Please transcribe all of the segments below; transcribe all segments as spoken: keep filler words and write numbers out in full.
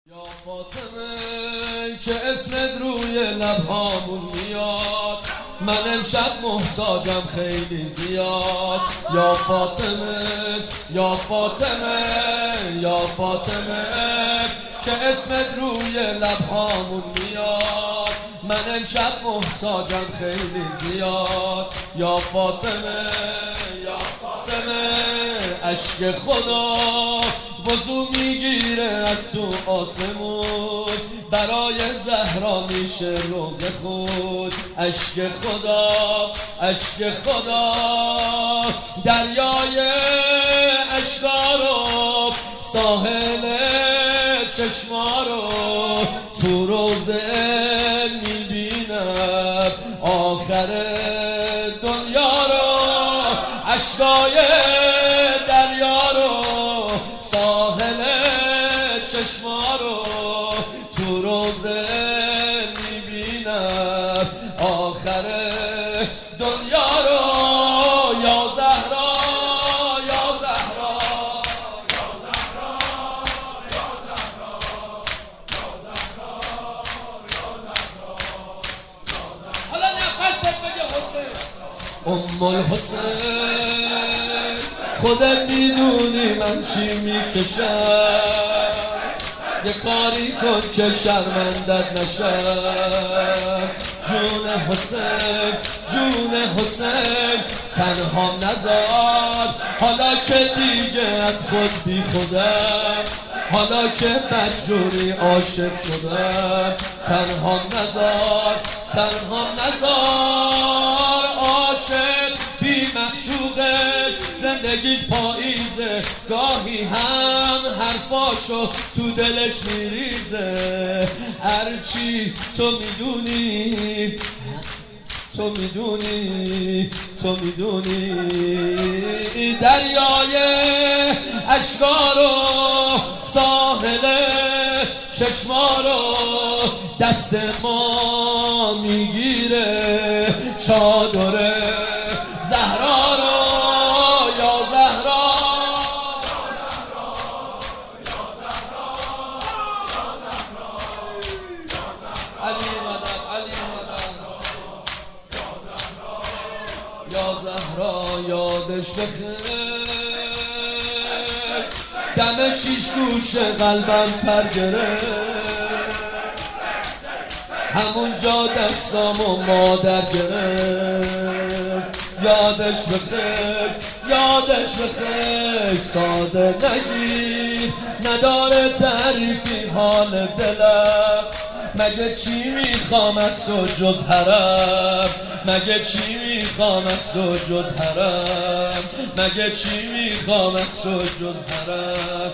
یا فاطمه که اسمت روی لبهامون میاد، من امشب محتاجم خیلی زیاد. یا فاطمه یا فاطمه یا فاطمه که اسمت روی لبهامون میاد، من امشب محتاجم خیلی زیاد. یا فاطمه یا فاطمه عشق خدا وضو میگیره از تو آسمون، برای زهرا میشه روز خود. عشق خدا عشق خدا دریای عشقا رو، ساحل چشما رو تو روزه میبینم، آخر دنیا رو عشقای دریا رو، ساحل چشما رو تو روزه میبینم، آخر دنیا رو. یا زهرا یا زهرا یا زهرا یا زهرا یا زهرا یا زهرا یا زهرا. حالا نفست بگه حسین. ام الحسین خودت میدونی من چی میکشم، یه کاری کن که شرمندت نشم. جون حسین جون حسین تنها نذار، حالا که دیگه از خود بی خودم، حالا که بدجوری عاشق شدم. تنها نذار تنها نذار، عاشق بی معشوقش زندگیش پاییزه، گاهی هم حرفاشو تو دلش میریزه. هرچی تو میدونی تو میدونی تو میدونی، دریای عشقا رو، ساحل چشما رو دست ما میگیره، چادر زهرا رو. یا زهرا یا زهرا یا زهرا یا زهرا علی مدد علی مدد. یا زهرا یادش بخیر، دم شیش گوش قلبم پر گرفت، همونجا دستامو مادر گرفت. یادش بخیر یادش بخیر، ساده نگیر نداره تعریفی حال دلم. مگه چی میخوام از تو جز حرم، مگه چی میخوام از تو جز حرم، مگه چی میخوام از تو جز حرم.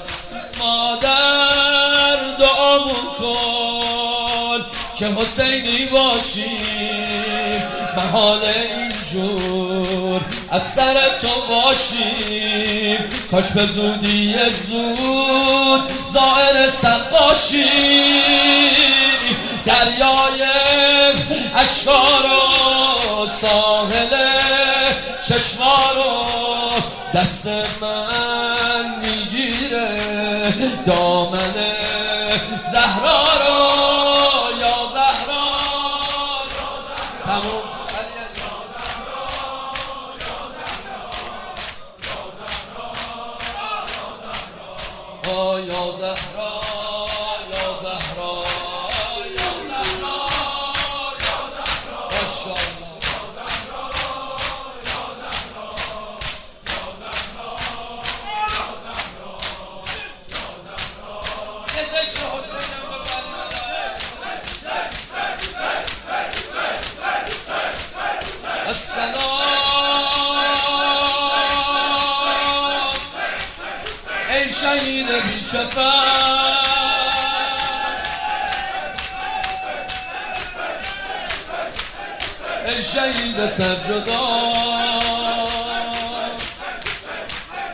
مادر دعامون کن که حسینی باشیم، محال اینجور از سر تو باشیم. کاش به زودی زود زائر سقاشیم، دریای عشقا رو، ساحل چشما رو دست من میگیره، دامن زهرا رو. یا زهرا یا زهرا تموم. یا زهرا یا زهرا یا زهرا یا زهرا ماشاءالله. یا زهرا یا زهرا یا زهرا یا زهرا یا زهرا. یه ذکر حسینم ببریم. السلام ای شهید بی کفن، ای شهید سرجدا،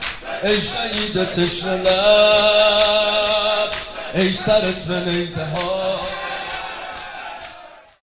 ای شهید تشنه لب، ای سرت به نیزه ها.